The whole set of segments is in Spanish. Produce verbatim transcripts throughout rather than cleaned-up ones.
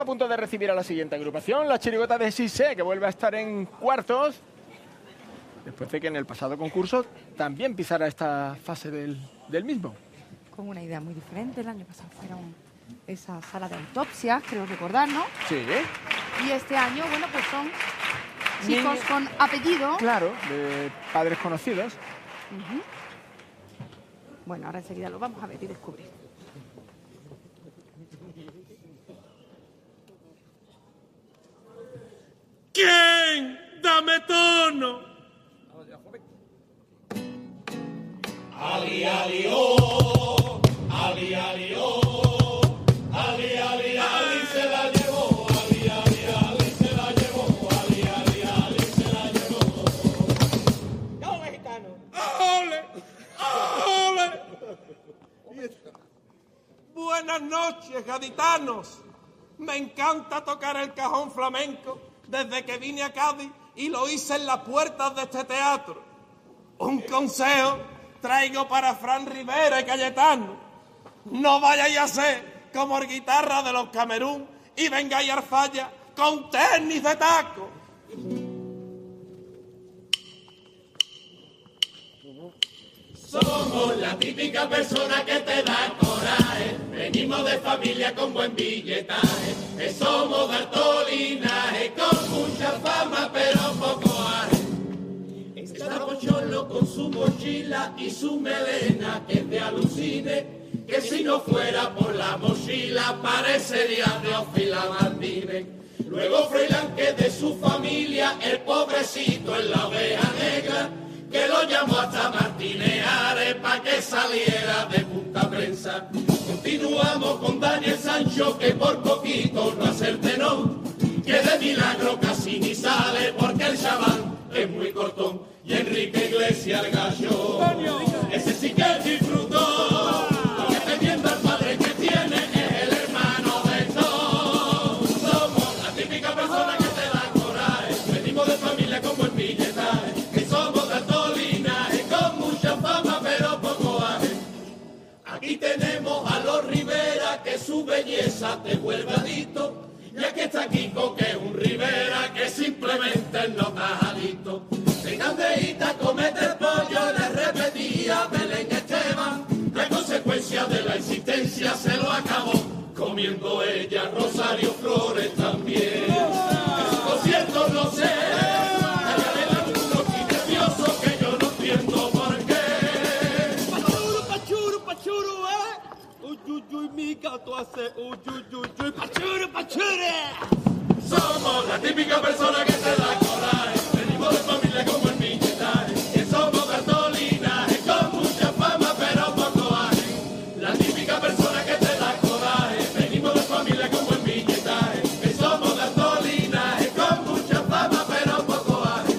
A punto de recibir a la siguiente agrupación, la Chirigota de Sisé, que vuelve a estar en cuartos, después de que en el pasado concurso también pisara esta fase del, del mismo. Con una idea muy diferente, el año pasado fueron esa sala de autopsias, creo recordar, ¿no? Sí. Y este año, bueno, pues son chicos Niños, con apellido. claro, de padres conocidos. Uh-huh. Bueno, ahora enseguida lo vamos a ver y descubrir. ¿Quién? Dame tono. Ali, ali, oh, ali, ali, oh, ali, ali, ali se la llevó, ali, ali, ali se la llevó, ali, ali, ali se la llevó. ¡Ole, gitano! ¡Ole! ¡Ole! Buenas noches, gaditanos. Me encanta tocar el cajón flamenco desde que vine a Cádiz y lo hice en las puertas de este teatro. Un consejo traigo para Fran Rivera y Cayetano. No vayáis a ser como el guitarra de los Camerún y vengáis a Arfalla con tenis de taco. Somos la típica persona que te da coraje, venimos de familia con buen billetaje, que somos de alto linaje, con mucha fama pero poco aje. Está Pocholo con su mochila y su melena, que es de alucine, que si no fuera por la mochila parecería Teófila Martínez. Luego Froilán, que es de su familia, el pobrecito es la oveja negra, que lo llamó hasta Martínez Ares pa' que saliera de punta prensa. Continuamos con Daniel Sancho, que por poquito no hace el tenón, que de milagro casi ni sale porque el chaval es muy cortón. Y Enrique Iglesias el gallo, ese sí que disfrutó, porque teniendo al padre que tiene es el hermano de todos. Somos la típica persona que te da coraje, venimos de familia con buen billetaje, que somos de alto linaje, con mucha fama pero poco aje. Aquí tenemos a los Rivera, que su belleza te vuelve adicto, y aquí está Kiko, que es un Rivera, que simplemente no está adicto. Si Candeita comete el pollo, le repetía Belén Esteban, a consecuencia de la insistencia se lo acabó comiendo ella. Rosario Flores también. En su concierto no sé, allá le dan unos nerviosos que yo no entiendo por qué. Pachuru, pachuru, pachuru, eh. Uy, uy, uy, mi gato hace uy, uy, uy, uy, pachuru, pachuru. Somos la típica persona que te da coraje, venimos de familia como el billetaje, que somos de alto linaje, con mucha fama pero poco aje. La típica persona que te da coraje, venimos de familia como el billetaje, que somos de alto linaje, con mucha fama pero poco aje.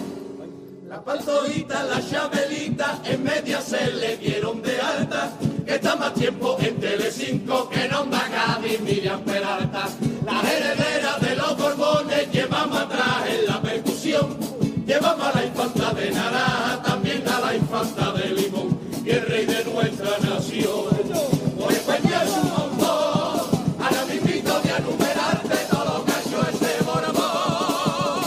La Pantojita, la Chabelita, en media se le dieron de alta, que está más tiempo en Telecinco que en Onda Cádiz, Miriam Peralta. Las herederas de los Borbones llevamos atrás en la percusión, llevamos a la infanta de naranja, también a la infanta de limón, y el rey de nuestra nación. Hoy España es un montón, ahora me invito a enumerarte todo lo que ha hecho este Borbón.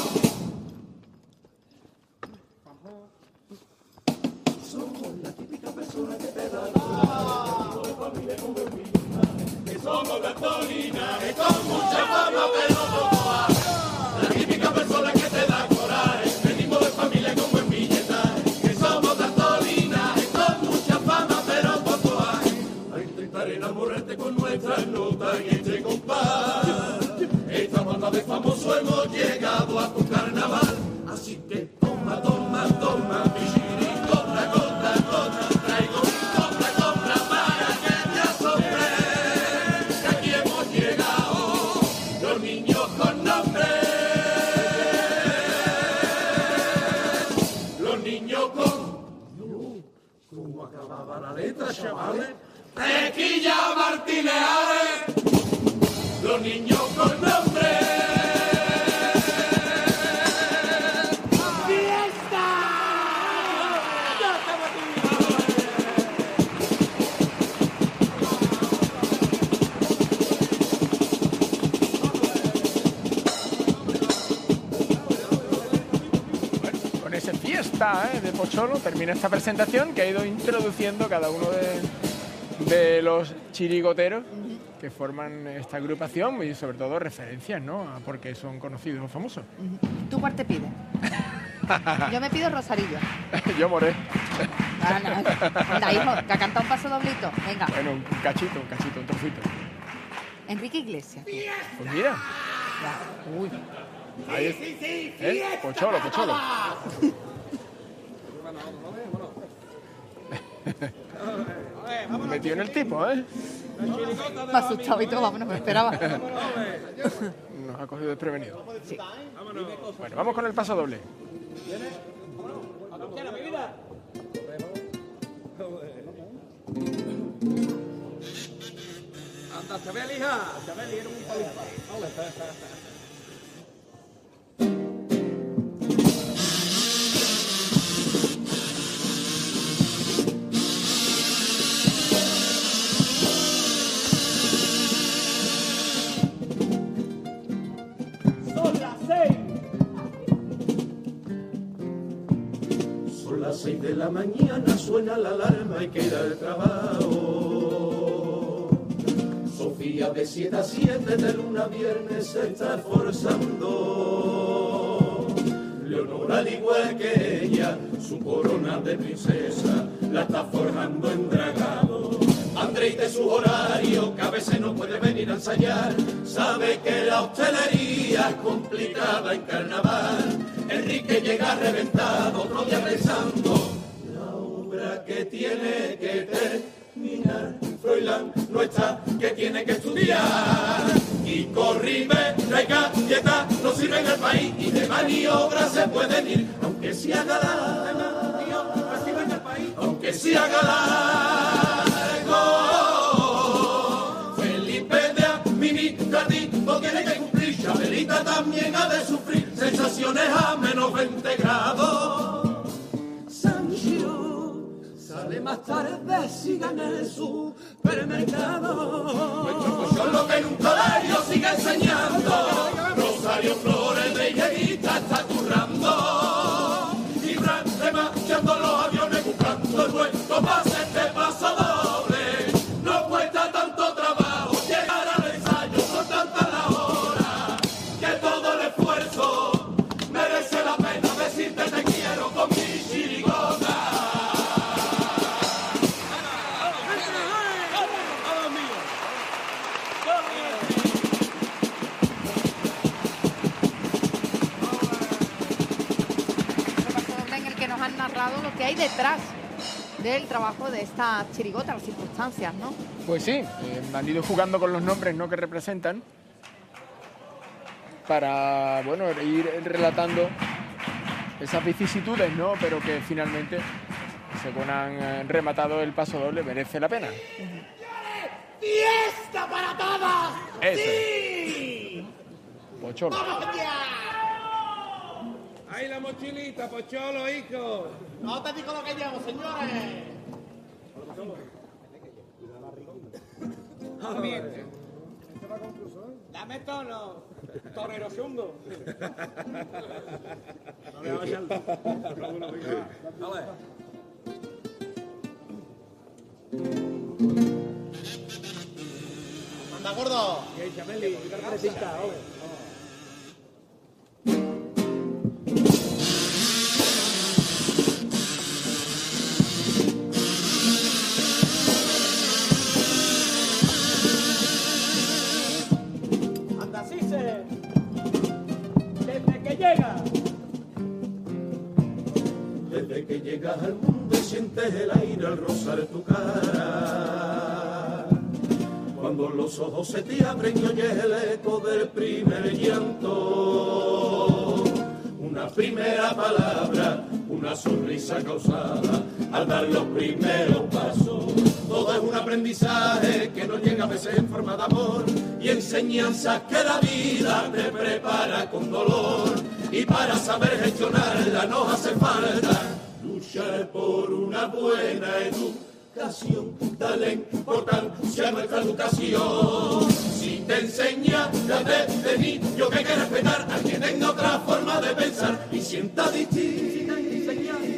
Somos la típica persona que te da de familia con buen billetaje, que somos de alto linaje, con mucha fama pero poco aje. La típica persona que te da coraje, venimos de familia con buen billetaje, que somos de alto linaje, con mucha fama pero poco aje. A intentar enamorarte con nuestras notas en este compás. Esta banda de famosos hemos llegado a tu carnaval, así que toma, toma, toma, mi chirigota, gota, gota, traigo mi compra, compra para que te asombres, que aquí hemos llegado los niños con nombre, los niños con... ¿Cómo acababa la letra, chavales? Tequilla Martínez Ares, los niños con nombre. está, ¿eh? De Pocholo, termina esta presentación que ha ido introduciendo cada uno de, de los chirigoteros uh-huh. que forman esta agrupación y sobre todo referencias, ¿no? Porque son conocidos o famosos. Uh-huh. ¿Tú cuál te pides? Yo me pido Rosarillo. Yo Moré. Ah, no. Anda, hijo, que ha cantado un paso doblito. Venga. Bueno, un cachito, un cachito, un trocito. Enrique Iglesias. Pues mira. Ya. Uy. Ahí es. Sí, sí, sí, ¿Eh? Pocholo, Pocholo. Metió en el tipo, ¿eh? Me ha asustado y todo, vámonos, me esperaba. Nos ha cogido desprevenido. Sí. Bueno, vamos con el paso doble. Anda, Chabeli, hija. Chabeli, era un paliza. Son las seis. Son las seis de la mañana, suena la alarma y queda el trabajo. Sofía de siete a siete, de luna a viernes se está esforzando. Leonora, al igual que ella, su corona de princesa la está forjando en dragado. Andrés de su horario, que a veces no puede venir a ensayar, sabe que la hostelería es complicada en carnaval. Enrique llega reventado, otro día pensando la obra que tiene que terminar. Froilán no está, que tiene que estudiar. Y corrime, traiga, dieta, no sirve en el país. Y de maniobra se pueden ir, aunque se haga largo. Aunque se haga largo. Felipe de administrativo tiene que cumplir. Chabelita también ha de sufrir sensaciones a menos veinte grados. Sancho sale más tarde, siga en el supermercado. Nuestro Pocholo lo que en un colegio sigue enseñando. Rosario Flores de higuerita está currando. Y Fran remachando los aviones buscando el vuelto pase este paso doble. No cuesta tanto trabajo llegar al ensayo, son tantas las horas que todo el esfuerzo merece la pena decirte te quiero con mi chirigota. En el que nos han narrado lo que hay detrás del trabajo de esta chirigota, las circunstancias, ¿no? Pues sí, eh, han ido jugando con los nombres, ¿no?, que representan para, bueno, ir relatando esas vicisitudes, ¿no?, pero que finalmente, según han eh, rematado el paso doble, merece la pena. ¡Fiesta para todas! Eso. ¡Sí! Pocholo. ¡Vamos allá! ¡Ahí la mochilita, Pocholo, hijo! No te digo lo que llevo, señores. Dame tono, torero chungo. Anda, gordo. Anda, Cise. Desde que llega. Desde que llegas al mundo y sientes el aire al rozar tu cara. Cuando los ojos se te abren y oyes el eco del primer llanto. Una primera palabra, una sonrisa causada al dar los primeros pasos. Todo es un aprendizaje que nos llega a veces en forma de amor y enseñanzas que la vida te prepara con dolor. Y para saber gestionarla nos hace falta luchar por una buena educación. Dale importancia a nuestra educación. Si te enseña desde niño que hay que respetar a quien tenga otra forma de pensar y sienta distinto.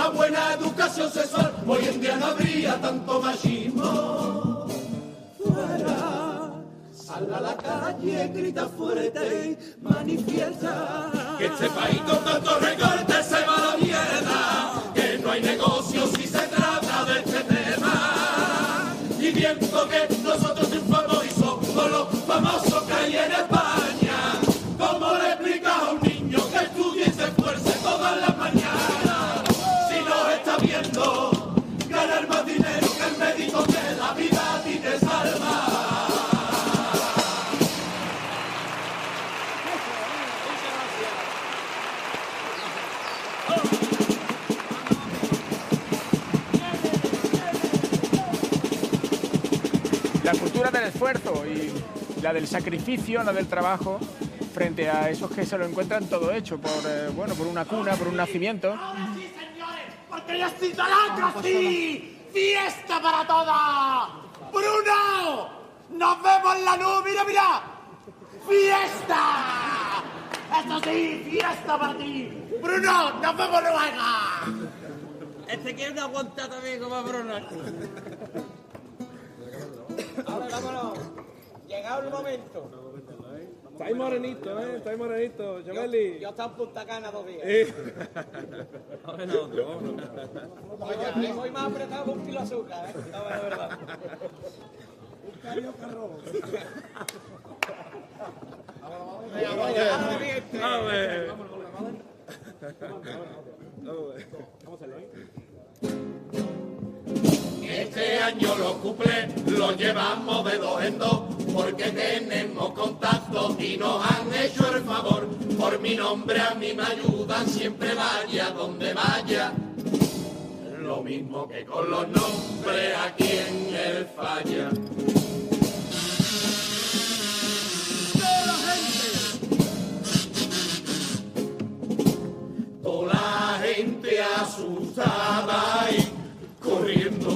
una buena educación sexual, hoy en día no habría tanto machismo. Fuera, sal a la calle, grita fuerte, manifiesta que este país con tantos recortes se va a la mierda, que no hay negocios si se trata de este tema. Y viendo que nosotros triunfamos y somos los famosos que hay en España, ¿cómo le explicas a un niño que estudie y se esfuerce todas las mañanas? Si nos está viendo ganar más dinero que el médico que la vida a ti te salva. La cultura del esfuerzo y la del sacrificio, la del trabajo, frente a esos que se lo encuentran todo hecho por, eh, bueno, por una cuna, por un nacimiento. ¡Ahora sí, señores! ¡Porque ya estoy talando así! ¡Fiesta para todas! ¡Bruno! ¡Nos vemos en la nube! ¡Mira, mira! ¡Fiesta! ¡Eso sí! ¡Fiesta para ti! ¡Bruno! ¡Nos vemos luego! Este quiere una aguantada también como Bruno. Ahora, vámonos. Llegado el momento. Estáis morenito, ¿eh? Estáis morenito, Chaveli. Yo, yo estaba en Punta Cana dos días. Eh. Oye, voy más apretado que un kilo de azúcar, ¿eh? No, de verdad. Un caño carro. A ver. Este año los cuplés los llevamos de dos en dos, porque tenemos contacto y nos han hecho el favor. Por mi nombre a mí me ayudan, siempre vaya donde vaya. Lo mismo que con los nombres aquí en el falla. Toda la gente asustada y corriendo,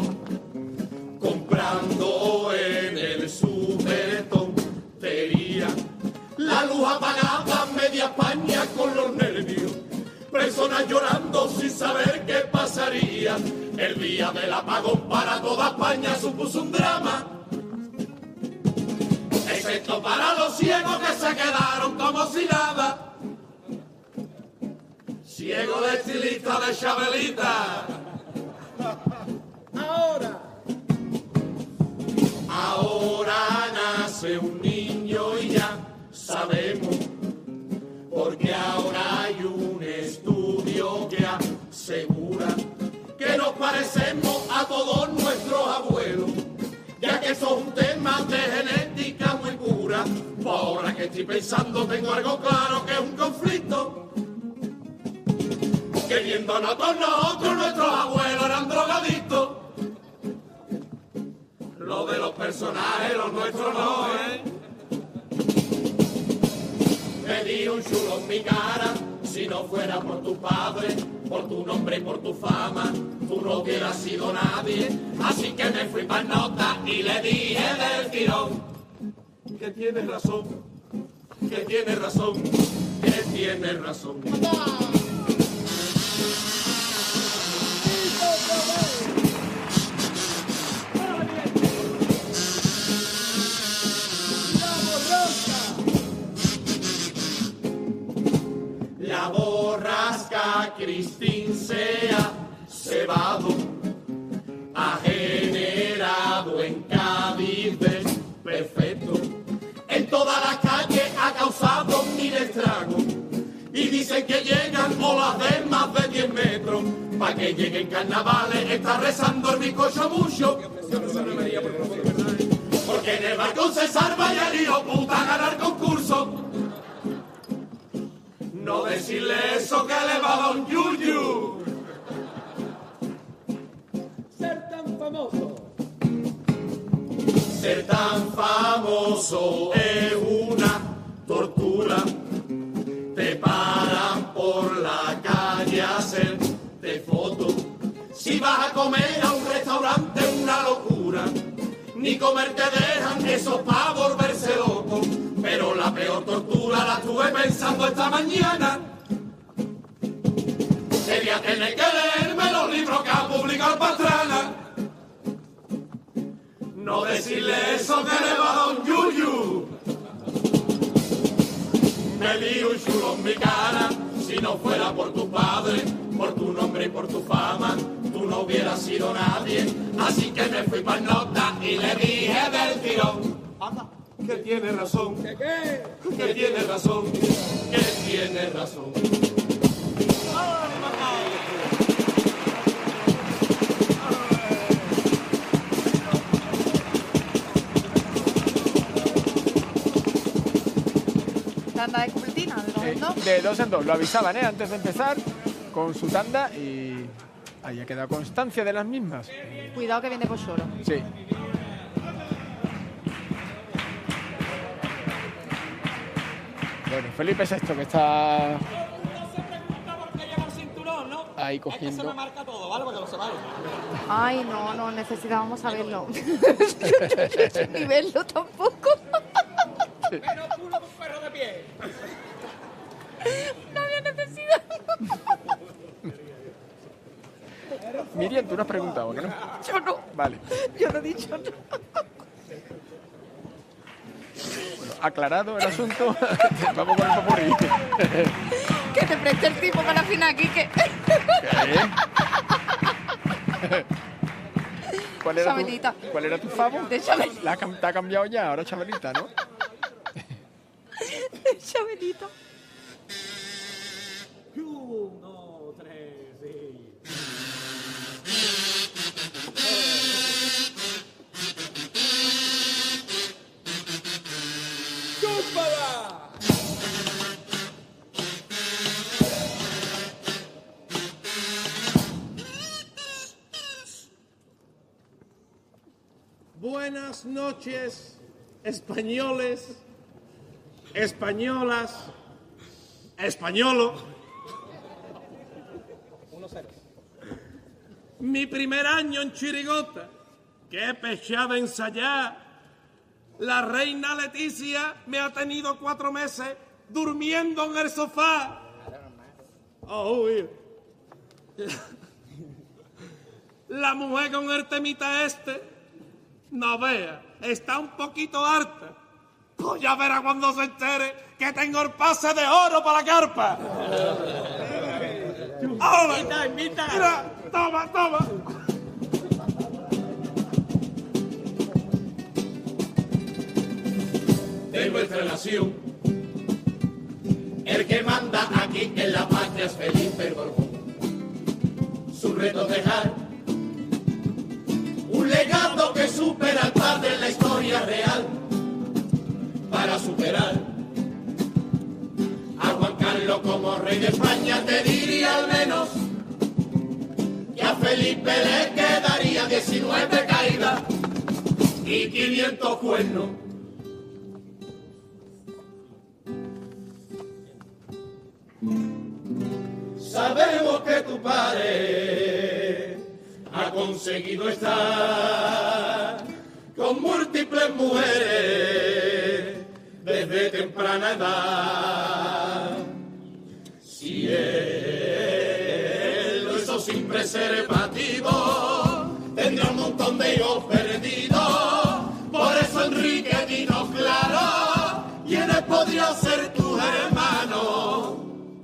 comprando en el súper tontería. La luz apagada, media España con los nervios, personas llorando sin saber qué pasaría. El día del apagón para toda España supuso un drama, excepto para los ciegos que se quedaron como si nada. Ciego de estilista de Chabelita. Ahora. Ahora nace un niño y ya sabemos, porque ahora hay un estudio que asegura que nos parecemos a todos nuestros abuelos, ya que eso es un tema de genética muy pura. Ahora que estoy pensando tengo algo claro, que es un conflicto, que viéndonos con nosotros nuestros abuelos eran drogadictos. Lo de los personajes, los nuestros no, ¿eh? Me di un chulo en mi cara, si no fuera por tu padre, por tu nombre y por tu fama, tú no hubieras sido nadie. Así que me fui para nota y le dije del tirón que tienes razón, que tienes razón, que tienes razón. La borrasca Cristín se ha cebado, ha generado en Cádiz desperfecto, en todas las calles ha causado mil estragos, y dicen que llegan olas de más de diez metros, para que lleguen carnavales está rezando el bizcocho mucho, porque en el balcón César vaya el hijo puta a ganar concurso. No decirle eso que le va a dar un yuyu. Ser tan famoso. Ser tan famoso es una tortura. Te paran por la calle a hacerte fotos. Si vas a comer a un restaurante es una locura. Ni comer te dejan, eso es para volverse loco. Pero la peor tortura la estuve pensando esta mañana. Sería tener que leerme los decirle eso que le va a dar un yuyu. Me di un chulo en mi cara, si no fuera por tu padre, por tu nombre y por tu fama, tú no hubieras sido nadie. Así que me fui para nota y le dije del tirón. Que tiene razón, ¿Qué qué? que tiene razón, que tiene razón. Tanda de cupletina, de dos Eh, en dos. de dos en dos. Lo avisaban, ¿eh? Antes de empezar con su tanda y ahí ha quedado constancia de las mismas. Cuidado que viene Pocholo. Sí. Bueno, Felipe Sexto que está No se pregunta por qué lleva el cinturón, ¿no? ahí Es que se cogiendo. me marca todo, ¿vale? Porque lo separo. Ay, no, no, necesitábamos saberlo. Ni verlo tampoco. Menos culo de un perro de pie. No había necesidad. Miriam, tú no has preguntado, ¿no? Yo no. Vale. Yo no he dicho nada. Bueno, aclarado el asunto, vamos con el popurrí. Que te preste el tipo para afinar aquí, que... ¿Qué? ¿Cuál era, Chabelita. tu, ¿Cuál era tu favor? De Chabelita. La ha cam- te ha cambiado ya, ahora Chabelita, ¿no? Chabelita. Uno, tres, sí. ¡Chúpala! Buenas noches, españoles, españolas, españolo. Mi primer año en Chirigota, que pechada ensayar. La reina Leticia me ha tenido cuatro meses durmiendo en el sofá. Oh, mira. La mujer con el temita este, no vea, está un poquito harta. Pues ya verá cuando se entere que tengo el pase de oro para la carpa. Ahora, Invita, invita. mira, toma, toma. De nuestra nación, el que manda aquí en la patria es Felipe el Borbón. Su reto es dejar un legado que supera al padre en la historia real. Para superar a Juan Carlos como rey de España, te diría al menos que a Felipe le quedaría diecinueve caídas y quinientos cuernos. Sabemos que tu padre ha conseguido estar con múltiples mujeres desde temprana edad. Si él lo hizo sin preservativo, tendrá un montón de hijos perdidos. Por eso Enrique dinos claro quiénes podrían ser tus hermanos.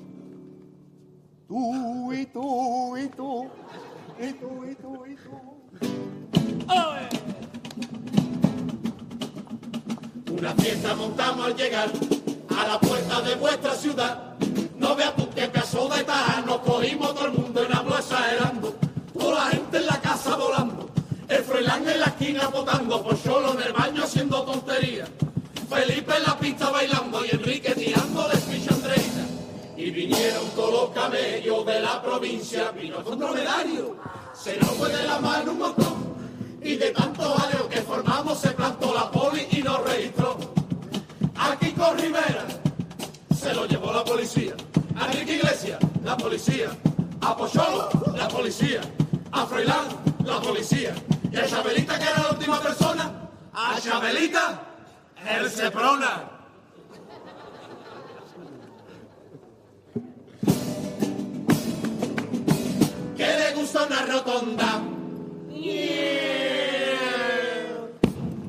Tú y tú y tú, y tú y tú y tú. Una fiesta montamos al llegar a la puerta de vuestra ciudad. No veas tú qué pedazo de taja, nos cogimos todo el mundo en la plaza exagerando. Toda la gente en la casa volando, el Froilán en la esquina votando, Pocholo en el baño haciendo tonterías, Felipe en la pista bailando y Enrique tirando de ficha Andreita. Y vinieron todos los camellos de la provincia, vino con dromedario, se nos fue de la mano un montón. Y de tantos aleos que formamos se plantó la poli y nos registró. A Kiko Rivera se lo llevó la policía. A Enrique Iglesias, la policía. A Pocholo, la policía. A Froilán, la policía. Y a Chabelita, que era la última persona, a Chabelita, el Seprona. Que le gusta una rotonda.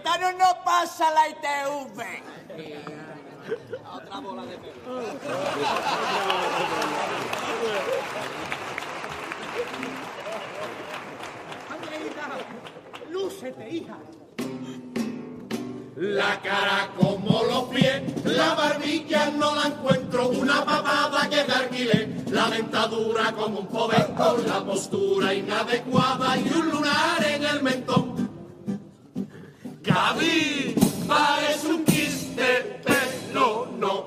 Cayetano no pasa la I T V. Otra bola de pelo. Lúcete, hija. La cara como los pies, la barbilla no la encuentro, una papada que de alquiler, la dentadura como un joven con la postura inadecuada y un lunar en el mentón. Gaby, parece un quiste, pero no.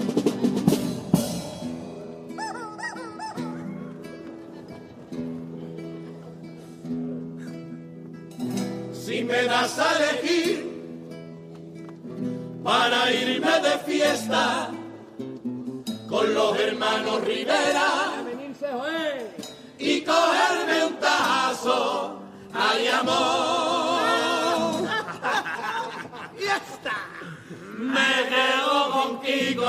Si me das a elegir para irme de fiesta con los hermanos Rivera y cogerme un tajazo, ay amor, ¡Ya está! me quedo contigo.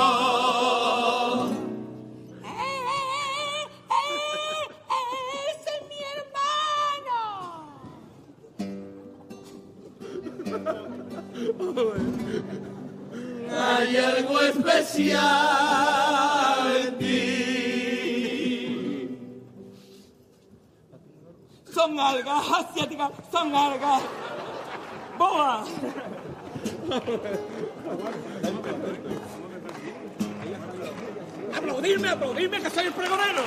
¡Ese es mi hermano! Hay algo especial en ti. Son algas asiáticas, son algas. ¡Boa! ¡Aplaudirme, aplaudirme, que soy el pregonero!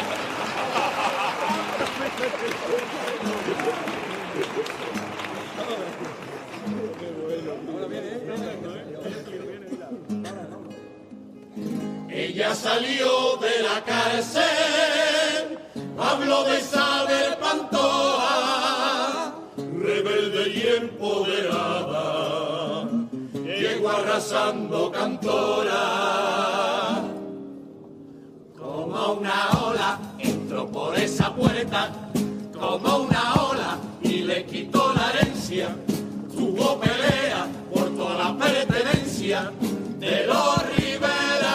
Ella salió de la cárcel, habló de Isabel Pantoja, rebelde y empoderada, llegó arrasando cantora. Como una ola entró por esa puerta, como una ola y le quitó la herencia. Tuvo pelea por toda la pertenencia de los Rivera.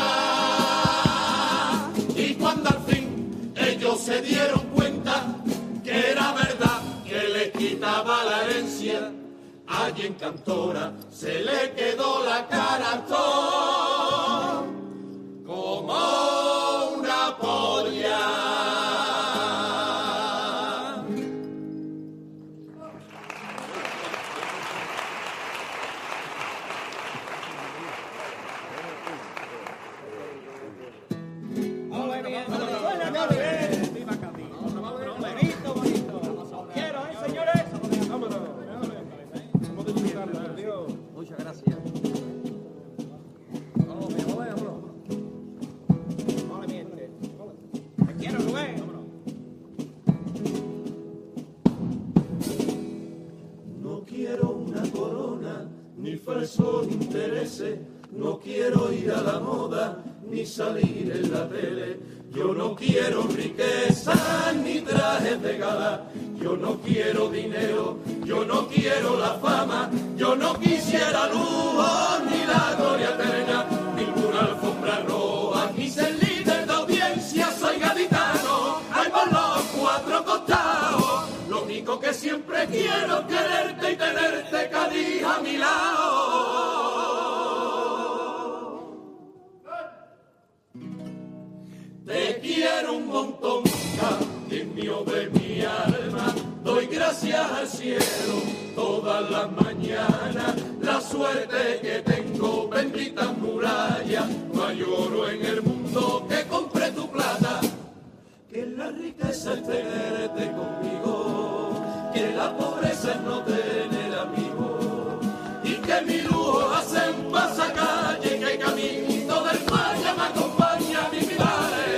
Y cuando al fin ellos se dieron cuenta que era verdad que le quitaba la herencia, allí en Cantora se le quedó la cara toda como una polla. Muchas gracias. Te quiero, Rubén. No quiero una corona, ni falsos intereses, no quiero ir a la moda, ni salir en la tele. Yo no quiero riqueza, ni trajes de gala, yo no quiero dinero, yo no quiero la fama, yo no quisiera lujo, ni la gloria eterna, ninguna alfombra roja, ni ser líder de audiencia, soy gaditano, hay por los cuatro costados, lo único que siempre quiero es quererte y tenerte, Cádiz, a mi lado. Te quiero un montón, Dios mío de mi alma, doy gracias al cielo todas las mañanas, la suerte que tengo, bendita muralla, no hay oro en el mundo que compre tu plata, que la riqueza es tenerte conmigo, que la pobreza es no tener amigos, y que mi lujo hace un pasacalle, que el caminito del falla me acompaña a mi vida.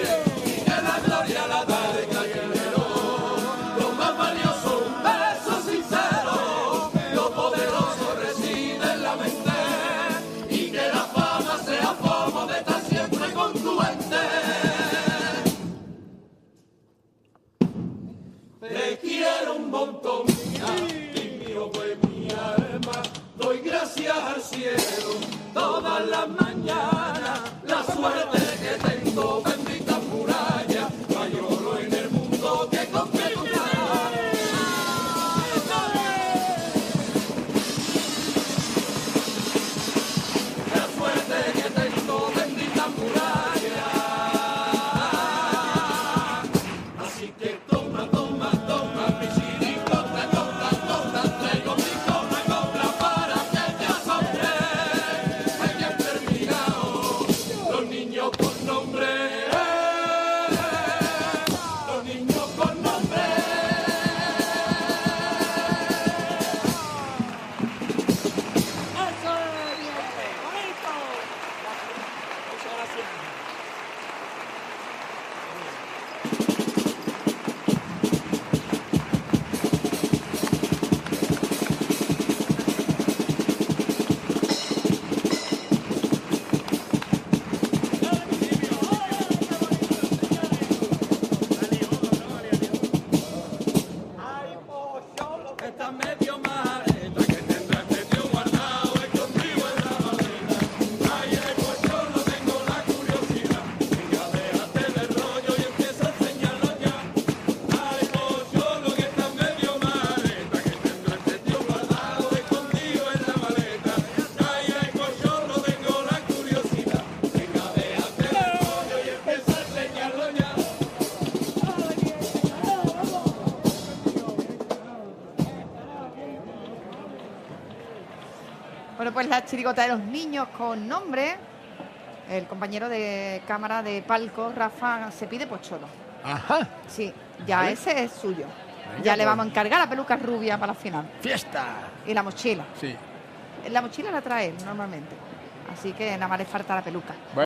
Te quiero un montón, Dios mío de mi alma, doy gracias al cielo todas las mañanas, la suerte que tengo, bendita muralla, no hay oro en el mundo que compre tu plata. pues la chirigota de los niños con nombre. El compañero de cámara de palco, Rafa, se pide Pocholo. Ajá. Sí, ya Vale. ese es suyo. Venga, ya le pues. vamos a encargar la peluca rubia para la final. ¡Fiesta! Y la mochila. Sí. La mochila la trae él normalmente. Así que nada más le falta la peluca. Bueno.